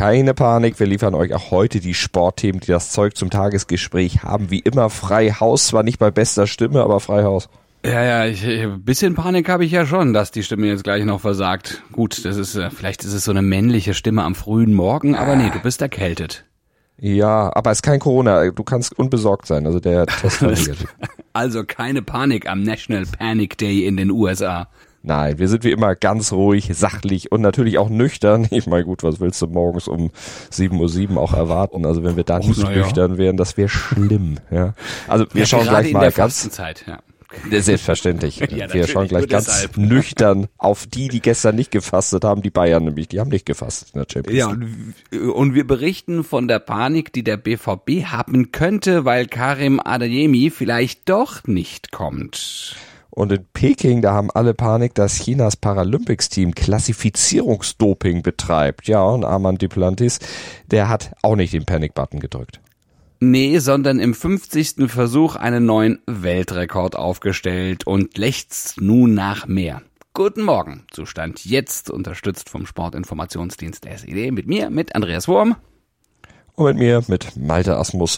keine Panik, wir liefern euch auch heute die Sportthemen, die das Zeug zum Tagesgespräch haben. Wie immer frei Haus, zwar nicht bei bester Stimme, aber frei Haus. Ja, ein bisschen Panik habe ich ja schon, dass die Stimme jetzt gleich noch versagt. Gut, das ist vielleicht ist es so eine männliche Stimme am frühen Morgen, aber nee, du bist erkältet. Ja, aber es ist kein Corona, du kannst unbesorgt sein, also der Test war negativ. Also keine Panik am National Panic Day in den USA. Nein, wir sind wie immer ganz ruhig, sachlich und natürlich auch nüchtern. Ich meine, gut, was willst du morgens um 7:07 Uhr auch erwarten? Also wenn wir da nicht nüchtern wären, das wäre schlimm. Ja. Also wir schauen gleich mal ganz... Ja. Selbstverständlich. Ja, wir schauen gleich ganz nüchtern auf die gestern nicht gefastet haben, die Bayern nämlich, die haben nicht gefastet in der Champions League. Ja, und wir berichten von der Panik, die der BVB haben könnte, weil Karim Adeyemi vielleicht doch nicht kommt. Und in Peking, da haben alle Panik, dass Chinas Paralympics-Team Klassifizierungsdoping betreibt. Ja, und Armand Duplantis, der hat auch nicht den Panic-Button gedrückt. Nee, sondern im 50. Versuch einen neuen Weltrekord aufgestellt und lechzt nun nach mehr. Guten Morgen, Zustand jetzt, unterstützt vom Sportinformationsdienst SED, mit mir, mit Andreas Wurm. Und mit mir, mit Malte Asmus.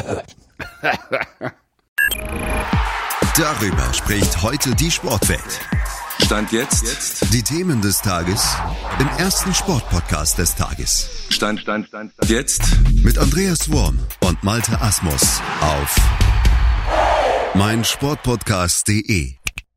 Darüber spricht heute die Sportwelt. Stand jetzt. Die Themen des Tages im ersten Sportpodcast des Tages. Stand jetzt. Mit Andreas Wurm und Malte Asmus auf meinsportpodcast.de.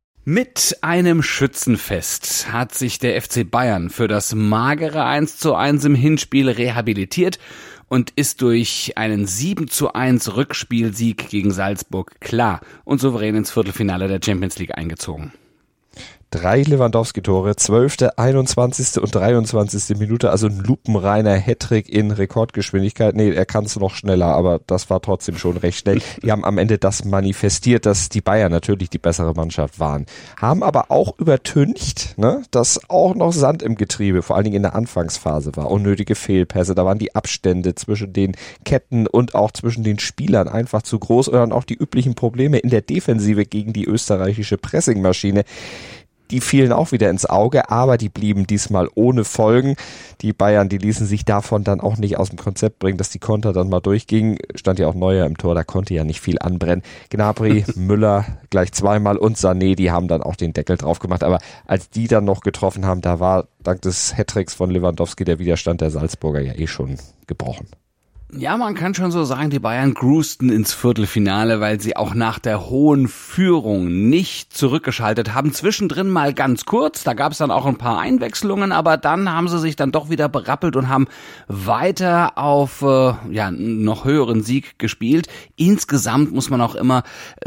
Mit einem Schützenfest hat sich der FC Bayern für das magere 1:1 im Hinspiel rehabilitiert und ist durch einen 7:1 Rückspielsieg gegen Salzburg klar und souverän ins Viertelfinale der Champions League eingezogen. 3 Lewandowski-Tore, 12., 21. und 23. Minute, also ein lupenreiner Hattrick in Rekordgeschwindigkeit. Nee, er kann es noch schneller, aber das war trotzdem schon recht schnell. Die haben am Ende das manifestiert, dass die Bayern natürlich die bessere Mannschaft waren. Haben aber auch übertüncht, ne, dass auch noch Sand im Getriebe, vor allen Dingen in der Anfangsphase war. Unnötige Fehlpässe, da waren die Abstände zwischen den Ketten und auch zwischen den Spielern einfach zu groß und dann auch die üblichen Probleme in der Defensive gegen die österreichische Pressingmaschine. Die fielen auch wieder ins Auge, aber die blieben diesmal ohne Folgen. Die Bayern, die ließen sich davon dann auch nicht aus dem Konzept bringen, dass die Konter dann mal durchgingen. Stand ja auch Neuer im Tor, da konnte ja nicht viel anbrennen. Gnabry, Müller gleich zweimal und Sané, die haben dann auch den Deckel drauf gemacht. Aber als die dann noch getroffen haben, da war dank des Hattricks von Lewandowski der Widerstand der Salzburger ja eh schon gebrochen. Ja, man kann schon so sagen, die Bayern cruisten ins Viertelfinale, weil sie auch nach der hohen Führung nicht zurückgeschaltet haben. Zwischendrin mal ganz kurz, da gab es dann auch ein paar Einwechslungen, aber dann haben sie sich dann doch wieder berappelt und haben weiter auf noch höheren Sieg gespielt. Insgesamt muss man auch immer,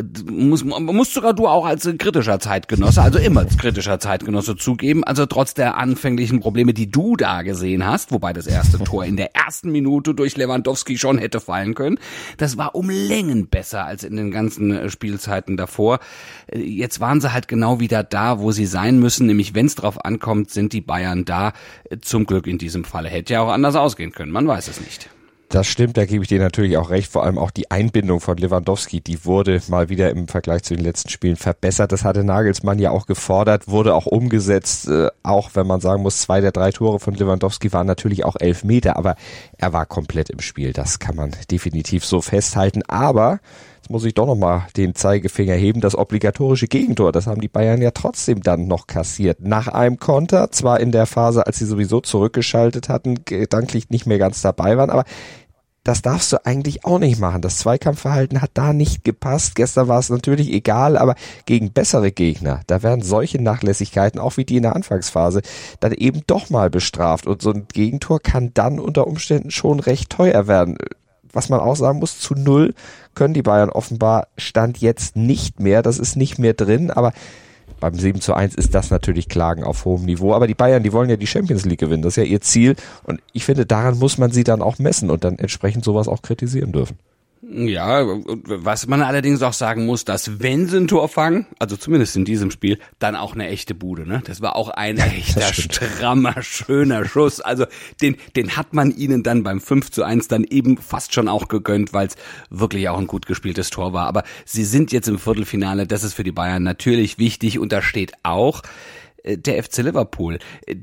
musst sogar du auch als kritischer Zeitgenosse, also immer als kritischer Zeitgenosse zugeben, also trotz der anfänglichen Probleme, die du da gesehen hast, wobei das erste Tor in der ersten Minute durch Lewandowski schon hätte fallen können. Das war um Längen besser als in den ganzen Spielzeiten davor. Jetzt waren sie halt genau wieder da, wo sie sein müssen, nämlich wenn es drauf ankommt, sind die Bayern da. Zum Glück in diesem Falle. Hätte ja auch anders ausgehen können, man weiß es nicht. Das stimmt, da gebe ich dir natürlich auch recht. Vor allem auch die Einbindung von Lewandowski, die wurde mal wieder im Vergleich zu den letzten Spielen verbessert. Das hatte Nagelsmann ja auch gefordert, wurde auch umgesetzt. Auch wenn man sagen muss, 2 der 3 Tore von Lewandowski waren natürlich auch Elfmeter, aber er war komplett im Spiel. Das kann man definitiv so festhalten. Aber jetzt muss ich doch nochmal den Zeigefinger heben. Das obligatorische Gegentor, das haben die Bayern ja trotzdem dann noch kassiert. Nach einem Konter, zwar in der Phase, als sie sowieso zurückgeschaltet hatten, gedanklich nicht mehr ganz dabei waren, aber das darfst du eigentlich auch nicht machen. Das Zweikampfverhalten hat da nicht gepasst. Gestern war es natürlich egal, aber gegen bessere Gegner, da werden solche Nachlässigkeiten, auch wie die in der Anfangsphase, dann eben doch mal bestraft. Und so ein Gegentor kann dann unter Umständen schon recht teuer werden. Was man auch sagen muss, zu 0 können die Bayern offenbar Stand jetzt nicht mehr. Das ist nicht mehr drin, aber beim 7:1 ist das natürlich Klagen auf hohem Niveau. Aber die Bayern, die wollen ja die Champions League gewinnen. Das ist ja ihr Ziel. Und ich finde, daran muss man sie dann auch messen und dann entsprechend sowas auch kritisieren dürfen. Ja, was man allerdings auch sagen muss, dass wenn sie ein Tor fangen, also zumindest in diesem Spiel, dann auch eine echte Bude, ne? Das war auch ein echter, strammer, schöner Schuss. Also den hat man ihnen dann beim 5:1 dann eben fast schon auch gegönnt, weil es wirklich auch ein gut gespieltes Tor war. Aber sie sind jetzt im Viertelfinale, das ist für die Bayern natürlich wichtig und da steht auch der FC Liverpool.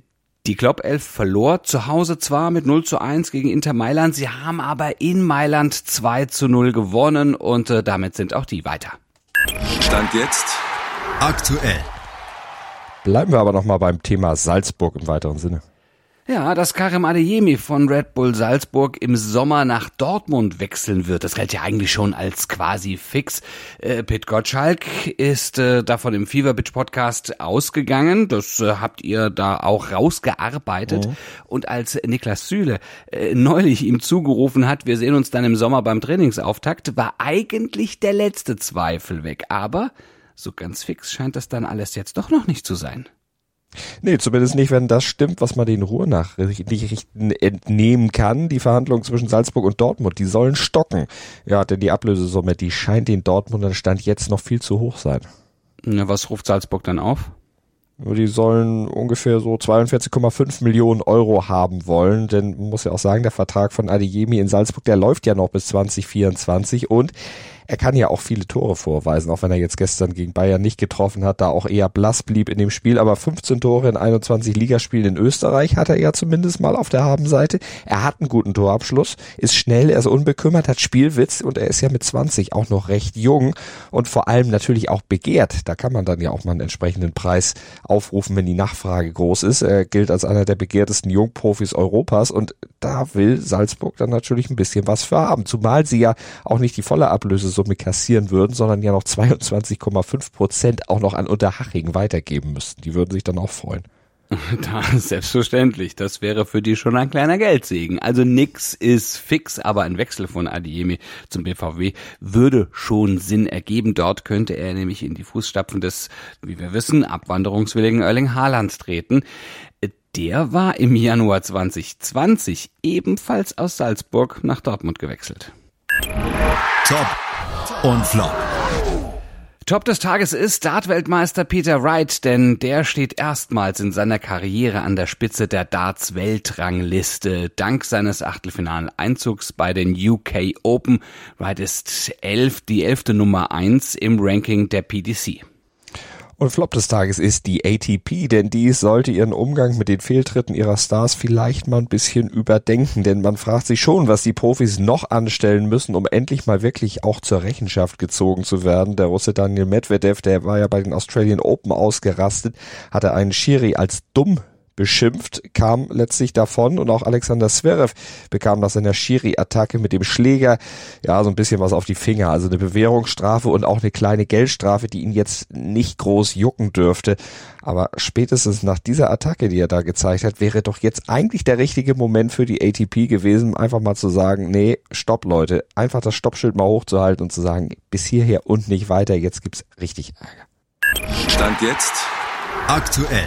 Die Klopp 11 verlor zu Hause zwar mit 0:1 gegen Inter Mailand, sie haben aber in Mailand 2:0 gewonnen und damit sind auch die weiter. Stand jetzt aktuell. Bleiben wir aber nochmal beim Thema Salzburg im weiteren Sinne. Ja, dass Karim Adeyemi von Red Bull Salzburg im Sommer nach Dortmund wechseln wird, das gilt ja eigentlich schon als quasi fix. Pit Gottschalk ist davon im Feverbitch-Podcast ausgegangen. Das habt ihr da auch rausgearbeitet. Und als Niklas Süle neulich ihm zugerufen hat, wir sehen uns dann im Sommer beim Trainingsauftakt, war eigentlich der letzte Zweifel weg. Aber so ganz fix scheint das dann alles jetzt doch noch nicht zu sein. Nee, zumindest nicht, wenn das stimmt, was man den Ruhrnachrichten entnehmen kann. Die Verhandlungen zwischen Salzburg und Dortmund, die sollen stocken. Ja, denn die Ablösesumme, die scheint den Dortmundern Stand jetzt noch viel zu hoch sein. Na, was ruft Salzburg dann auf? Die sollen ungefähr so 42,5 Millionen Euro haben wollen, denn man muss ja auch sagen, der Vertrag von Adeyemi in Salzburg, der läuft ja noch bis 2024 und er kann ja auch viele Tore vorweisen, auch wenn er jetzt gestern gegen Bayern nicht getroffen hat, da auch eher blass blieb in dem Spiel, aber 15 Tore in 21 Ligaspielen in Österreich hat er ja zumindest mal auf der Habenseite. Er hat einen guten Torabschluss, ist schnell, er ist unbekümmert, hat Spielwitz und er ist ja mit 20 auch noch recht jung und vor allem natürlich auch begehrt. Da kann man dann ja auch mal einen entsprechenden Preis aufrufen, wenn die Nachfrage groß ist. Er gilt als einer der begehrtesten Jungprofis Europas und da will Salzburg dann natürlich ein bisschen was für haben, zumal sie ja auch nicht die volle Ablösesumme kassieren würden, sondern ja noch 22,5% auch noch an Unterhaching weitergeben müssten. Die würden sich dann auch freuen. Da, selbstverständlich. Das wäre für die schon ein kleiner Geldsegen. Also nix ist fix, aber ein Wechsel von Adeyemi zum BVB würde schon Sinn ergeben. Dort könnte er nämlich in die Fußstapfen des, wie wir wissen, abwanderungswilligen Erling Haaland treten. Der war im Januar 2020 ebenfalls aus Salzburg nach Dortmund gewechselt. Top und Flop. Top des Tages ist Dart-Weltmeister Peter Wright, denn der steht erstmals in seiner Karriere an der Spitze der Darts-Weltrangliste. Dank seines Achtelfinaleinzugs bei den UK Open. Wright ist die 11. Nummer 1 im Ranking der PDC. Und Flop des Tages ist die ATP, denn die sollte ihren Umgang mit den Fehltritten ihrer Stars vielleicht mal ein bisschen überdenken, denn man fragt sich schon, was die Profis noch anstellen müssen, um endlich mal wirklich auch zur Rechenschaft gezogen zu werden. Der Russe Daniil Medvedev, der war ja bei den Australian Open ausgerastet, hatte einen Schiri als dumm beschimpft, kam letztlich davon und auch Alexander Zverev bekam nach seiner Schiri-Attacke mit dem Schläger ja so ein bisschen was auf die Finger, also eine Bewährungsstrafe und auch eine kleine Geldstrafe, die ihn jetzt nicht groß jucken dürfte. Aber spätestens nach dieser Attacke, die er da gezeigt hat, wäre doch jetzt eigentlich der richtige Moment für die ATP gewesen, einfach mal zu sagen, nee, stopp Leute, einfach das Stoppschild mal hochzuhalten und zu sagen, bis hierher und nicht weiter, jetzt gibt's richtig Ärger. Stand jetzt aktuell.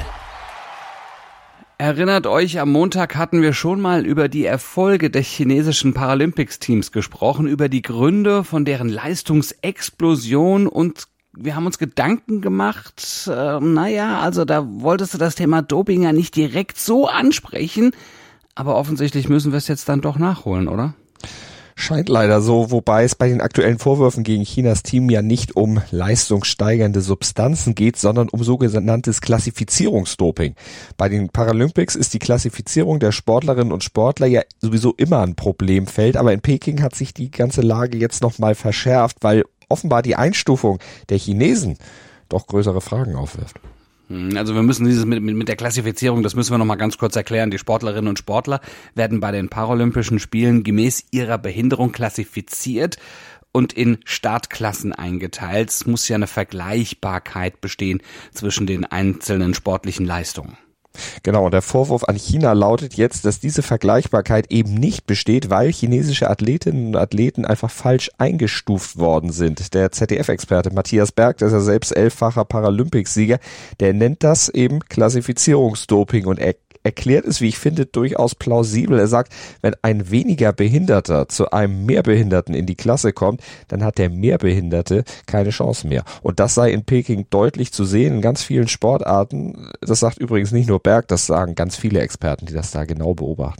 Erinnert euch, am Montag hatten wir schon mal über die Erfolge des chinesischen Paralympics-Teams gesprochen, über die Gründe von deren Leistungsexplosion und wir haben uns Gedanken gemacht, also da wolltest du das Thema Doping ja nicht direkt so ansprechen, aber offensichtlich müssen wir es jetzt dann doch nachholen, oder? Scheint leider so, wobei es bei den aktuellen Vorwürfen gegen Chinas Team ja nicht um leistungssteigernde Substanzen geht, sondern um sogenanntes Klassifizierungsdoping. Bei den Paralympics ist die Klassifizierung der Sportlerinnen und Sportler ja sowieso immer ein Problemfeld, aber in Peking hat sich die ganze Lage jetzt nochmal verschärft, weil offenbar die Einstufung der Chinesen doch größere Fragen aufwirft. Also wir müssen dieses mit der Klassifizierung, das müssen wir noch mal ganz kurz erklären. Die Sportlerinnen und Sportler werden bei den Paralympischen Spielen gemäß ihrer Behinderung klassifiziert und in Startklassen eingeteilt. Es muss ja eine Vergleichbarkeit bestehen zwischen den einzelnen sportlichen Leistungen. Genau, und der Vorwurf an China lautet jetzt, dass diese Vergleichbarkeit eben nicht besteht, weil chinesische Athletinnen und Athleten einfach falsch eingestuft worden sind. Der ZDF-Experte Matthias Berg, der ist ja selbst 11-facher Paralympicsieger, der nennt das eben Klassifizierungsdoping und er erklärt es, wie ich finde, durchaus plausibel. Er sagt, wenn ein weniger Behinderter zu einem Mehrbehinderten in die Klasse kommt, dann hat der Mehrbehinderte keine Chance mehr. Und das sei in Peking deutlich zu sehen in ganz vielen Sportarten. Das sagt übrigens nicht nur Berg, das sagen ganz viele Experten, die das da genau beobachten.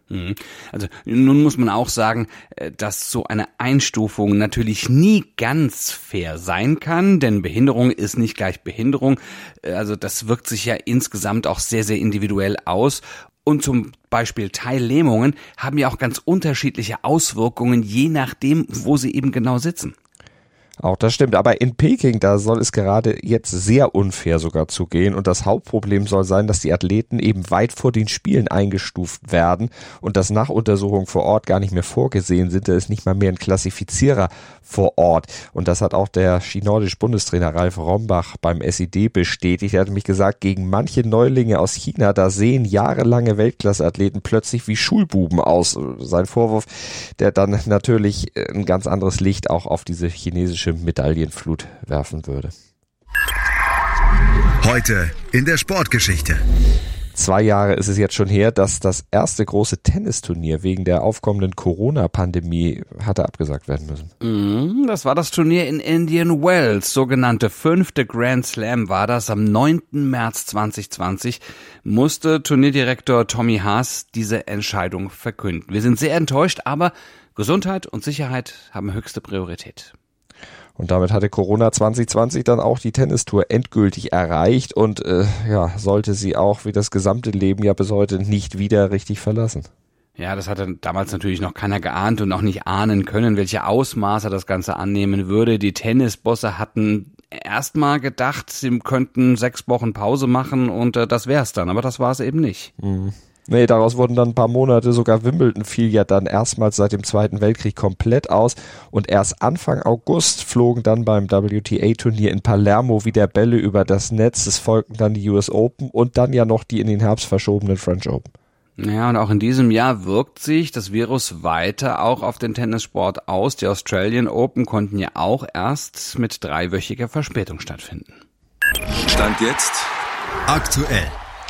Also nun muss man auch sagen, dass so eine Einstufung natürlich nie ganz fair sein kann, denn Behinderung ist nicht gleich Behinderung. Also das wirkt sich ja insgesamt auch sehr, sehr individuell aus. Und zum Beispiel Teillähmungen haben ja auch ganz unterschiedliche Auswirkungen, je nachdem, wo sie eben genau sitzen. Auch das stimmt, aber in Peking, da soll es gerade jetzt sehr unfair sogar zugehen und das Hauptproblem soll sein, dass die Athleten eben weit vor den Spielen eingestuft werden und dass Nachuntersuchungen vor Ort gar nicht mehr vorgesehen sind, da ist nicht mal mehr ein Klassifizierer vor Ort und das hat auch der skinordisch Bundestrainer Ralf Rombach beim SID bestätigt. Er hat nämlich gesagt, gegen manche Neulinge aus China, da sehen jahrelange Weltklasseathleten plötzlich wie Schulbuben aus. Sein Vorwurf, der dann natürlich ein ganz anderes Licht auch auf diese chinesische Medaillenflut werfen würde. Heute in der Sportgeschichte. 2 Jahre ist es jetzt schon her, dass das erste große Tennisturnier wegen der aufkommenden Corona-Pandemie hatte abgesagt werden müssen. Das war das Turnier in Indian Wells, sogenannte 5. Grand Slam war das. Am 9. März 2020 musste Turnierdirektor Tommy Haas diese Entscheidung verkünden. Wir sind sehr enttäuscht, aber Gesundheit und Sicherheit haben höchste Priorität. Und damit hatte Corona 2020 dann auch die Tennistour endgültig erreicht und sollte sie auch wie das gesamte Leben ja bis heute nicht wieder richtig verlassen. Ja, das hatte damals natürlich noch keiner geahnt und auch nicht ahnen können, welche Ausmaße das Ganze annehmen würde. Die Tennisbosse hatten erstmal gedacht, sie könnten 6 Wochen Pause machen und das wär's dann, aber das war es eben nicht. Nee, daraus wurden dann ein paar Monate, sogar Wimbledon fiel ja dann erstmals seit dem Zweiten Weltkrieg komplett aus und erst Anfang August flogen dann beim WTA-Turnier in Palermo wieder Bälle über das Netz. Es folgten dann die US Open und dann ja noch die in den Herbst verschobenen French Open. Ja, und auch in diesem Jahr wirkt sich das Virus weiter auch auf den Tennissport aus. Die Australian Open konnten ja auch erst mit 3-wöchiger Verspätung stattfinden. Stand jetzt aktuell.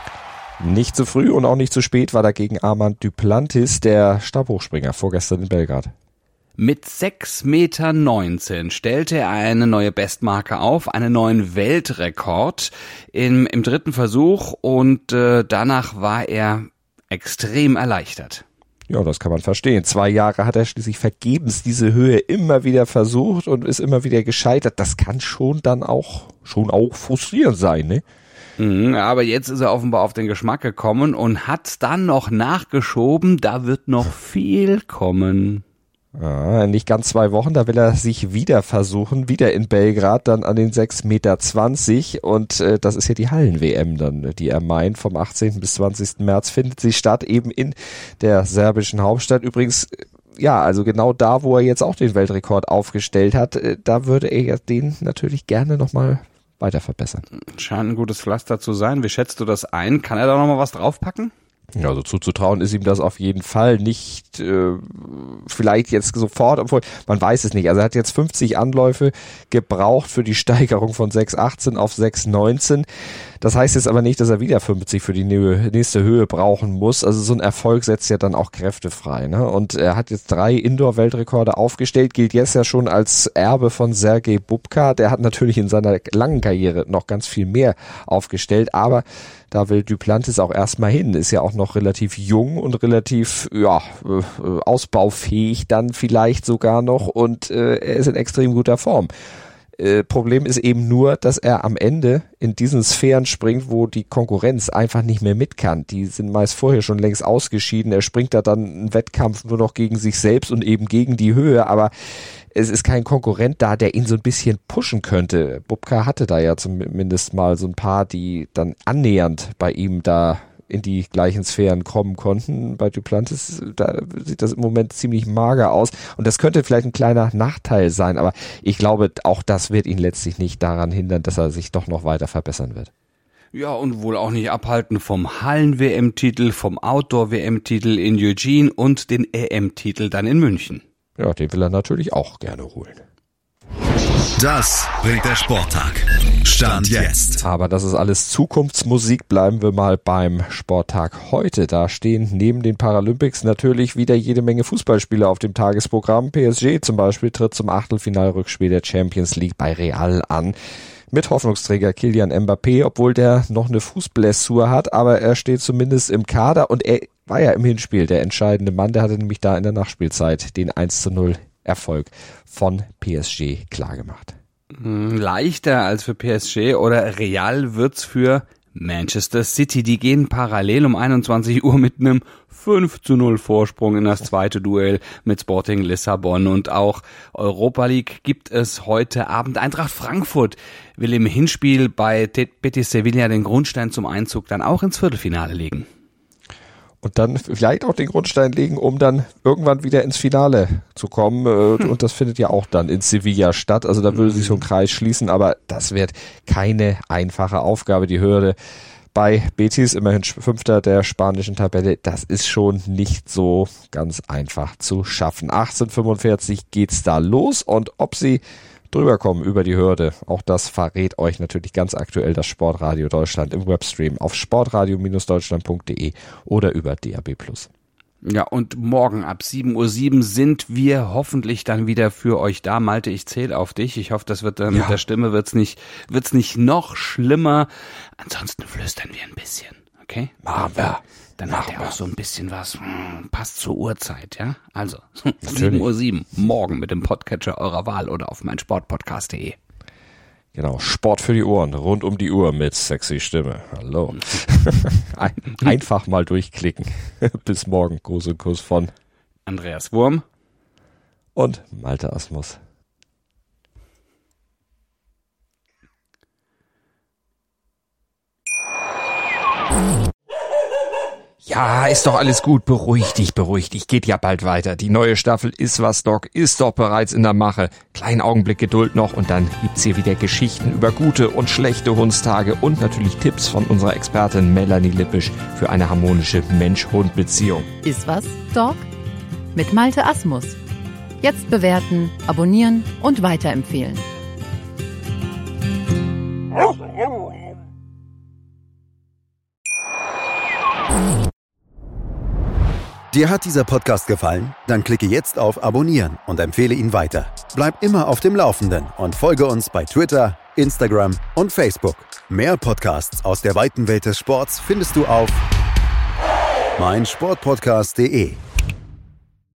Nicht zu früh und auch nicht zu spät war dagegen Armand Duplantis, der Stabhochspringer, vorgestern in Belgrad. Mit 6,19 Meter stellte er eine neue Bestmarke auf, einen neuen Weltrekord im 3. Versuch und danach war er extrem erleichtert. Ja, das kann man verstehen. 2 Jahre hat er schließlich vergebens diese Höhe immer wieder versucht und ist immer wieder gescheitert. Das kann schon auch frustrierend sein, ne? Aber jetzt ist er offenbar auf den Geschmack gekommen und hat dann noch nachgeschoben, da wird noch viel kommen. Ja, nicht ganz 2 Wochen, da will er sich wieder versuchen, wieder in Belgrad, dann an den 6,20 Meter und das ist ja die Hallen-WM dann, die er meint, vom 18. bis 20. März findet sie statt, eben in der serbischen Hauptstadt. Übrigens, ja, also genau da, wo er jetzt auch den Weltrekord aufgestellt hat, da würde er den natürlich gerne nochmal weiter verbessern. Scheint ein gutes Pflaster zu sein. Wie schätzt du das ein? Kann er da nochmal was draufpacken? Ja, also zuzutrauen ist ihm das auf jeden Fall nicht, vielleicht jetzt sofort, obwohl man weiß es nicht. Also er hat jetzt 50 Anläufe gebraucht für die Steigerung von 6,18 auf 6,19. Das heißt jetzt aber nicht, dass er wieder 50 für die nächste Höhe brauchen muss. Also so ein Erfolg setzt ja dann auch Kräfte frei, ne? Und er hat jetzt 3 Indoor-Weltrekorde aufgestellt, gilt jetzt ja schon als Erbe von Sergej Bubka. Der hat natürlich in seiner langen Karriere noch ganz viel mehr aufgestellt, aber da will Duplantis auch erstmal hin, ist ja auch noch relativ jung und relativ ausbaufähig dann vielleicht sogar noch und er ist in extrem guter Form. Problem ist eben nur, dass er am Ende in diesen Sphären springt, wo die Konkurrenz einfach nicht mehr mit kann. Die sind meist vorher schon längst ausgeschieden. Er springt da dann einen Wettkampf nur noch gegen sich selbst und eben gegen die Höhe, aber es ist kein Konkurrent da, der ihn so ein bisschen pushen könnte. Bubka hatte da ja zumindest mal so ein paar, die dann annähernd bei ihm da in die gleichen Sphären kommen konnten. Bei Duplantis, da sieht das im Moment ziemlich mager aus und das könnte vielleicht ein kleiner Nachteil sein, aber ich glaube, auch das wird ihn letztlich nicht daran hindern, dass er sich doch noch weiter verbessern wird. Ja, und wohl auch nicht abhalten vom Hallen-WM-Titel, vom Outdoor-WM-Titel in Eugene und den EM-Titel dann in München. Ja, den will er natürlich auch gerne holen. Das bringt der Sporttag. Stand jetzt. Aber das ist alles Zukunftsmusik. Bleiben wir mal beim Sporttag heute. Da stehen neben den Paralympics natürlich wieder jede Menge Fußballspiele auf dem Tagesprogramm. PSG zum Beispiel tritt zum Achtelfinalrückspiel der Champions League bei Real an. Mit Hoffnungsträger Kylian Mbappé, obwohl der noch eine Fußblessur hat, aber er steht zumindest im Kader und er war ja im Hinspiel der entscheidende Mann. Der hatte nämlich da in der Nachspielzeit den 1:0 Erfolg von PSG klargemacht. Leichter als für PSG oder Real wird's für Manchester City. Die gehen parallel um 21 Uhr mit einem 5:0 Vorsprung in das zweite Duell mit Sporting Lissabon. Und auch Europa League gibt es heute Abend. Eintracht Frankfurt will im Hinspiel bei Betis Sevilla den Grundstein zum Einzug dann auch ins Viertelfinale legen. Und dann vielleicht auch den Grundstein legen, um dann irgendwann wieder ins Finale zu kommen. Und das findet ja auch dann in Sevilla statt. Also da würde sich so ein Kreis schließen, aber das wird keine einfache Aufgabe. Die Hürde bei Betis, immerhin Fünfter der spanischen Tabelle, das ist schon nicht so ganz einfach zu schaffen. 18:45 geht's da los und ob sie drüber kommen über die Hürde, auch das verrät euch natürlich ganz aktuell das Sportradio Deutschland im Webstream auf sportradio-deutschland.de oder über DAB+. Ja, und morgen ab 7:07 Uhr sind wir hoffentlich dann wieder für euch da. Malte, ich zähle auf dich. Ich hoffe, das wird mit der Stimme wird's nicht noch schlimmer. Ansonsten flüstern wir ein bisschen, okay? Machen wir. Dann hat er auch so ein bisschen was, passt zur Uhrzeit, ja? Also, 7:07 Uhr, morgen mit dem Podcatcher eurer Wahl oder auf meinsportpodcast.de. Genau, Sport für die Ohren, rund um die Uhr mit sexy Stimme. Hallo. Einfach mal durchklicken. Bis morgen. Gruß und Kuss von Andreas Wurm und Malte Asmus. Ja, ist doch alles gut. Beruhig dich. Geht ja bald weiter. Die neue Staffel Ist was, Doc ist doch bereits in der Mache. Kleinen Augenblick Geduld noch und dann gibt's hier wieder Geschichten über gute und schlechte Hundstage und natürlich Tipps von unserer Expertin Melanie Lippisch für eine harmonische Mensch-Hund-Beziehung. Ist was, Doc? Mit Malte Asmus. Jetzt bewerten, abonnieren und weiterempfehlen. Dir hat dieser Podcast gefallen? Dann klicke jetzt auf Abonnieren und empfehle ihn weiter. Bleib immer auf dem Laufenden und folge uns bei Twitter, Instagram und Facebook. Mehr Podcasts aus der weiten Welt des Sports findest du auf meinsportpodcast.de.